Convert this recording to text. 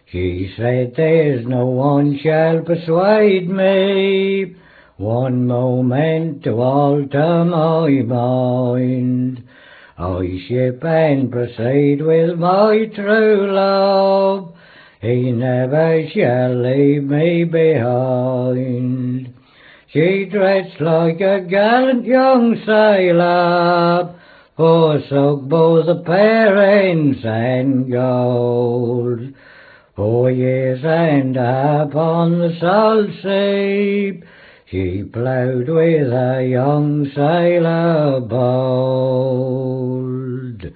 She said, "There's no one shall persuade me one moment to alter my mind. I ship and proceed with my true love. He never shall leave me behind." She dressed like a gallant young sailor, forsook both the parents and gold. 4 years and a half on the salt sea, she ploughed with a young sailor bold.